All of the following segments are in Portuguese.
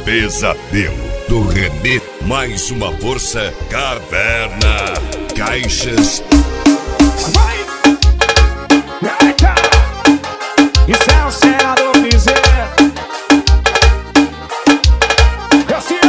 Pesadelo do Renê. Mais uma força. Caverna Caixas. Vai! Eita! Isso é o senador Piseiro. Assim,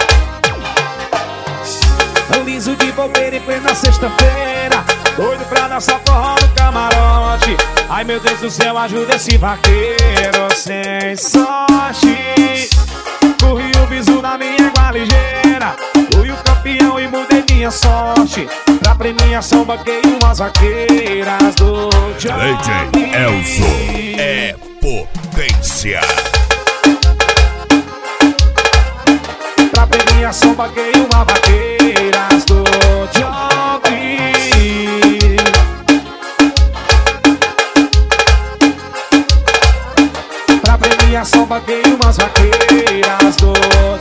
ó. Liso de bobeira em plena sexta-feira, doido pra dançar forró no camarote. Ai meu Deus do céu, ajuda esse vaqueiro sem sorte. Corri o bisu na minha égua ligeira, fui o campeão e mudei minha sorte. Pra premiação banquei umas vaqueiras do Johnny. DJ Elzo é potência. Pra premiação banquei uma vaqueiras do Johnny. Pra premiação banquei umas vaqueiras do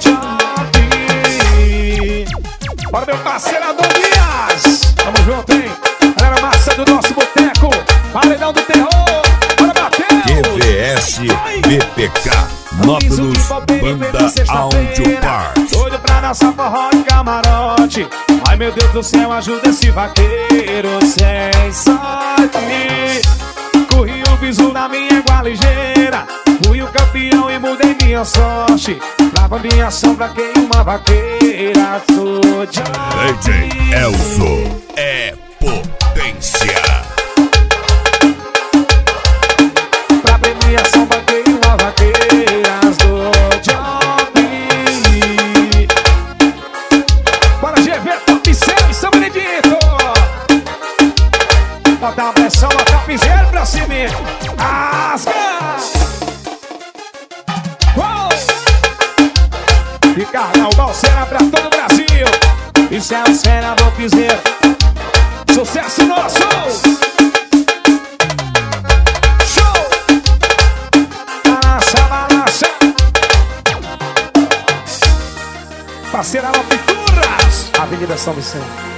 Johnny. Bora meu parceiro Adão Dias, tamo junto, hein? Galera massa do nosso boteco, paredão do terror, bora bater! QVS BPK Nódulos Banda Audio Parts. Doido pra dançar forró de camarote. Ai meu Deus do céu, ajuda esse vaqueiro sem sorte. Corri o bisu na minha égua ligeira, fui o campeão e mudei minha sorte. Pra minha sombra quem uma vaqueira do Johnny. DJ Elzo é potência. Pra premiação banquei uma vaqueiras do Johnny. Bora GV, top 6, São Benedito. Bota a pressão, bota a piseira pra cima. Asca! E carnal, balseira pra todo o Brasil. Isso é o senador piseiro. Sucesso nosso! Show! Balança, balança. Parceira Pinturas, Avenida São Vicente.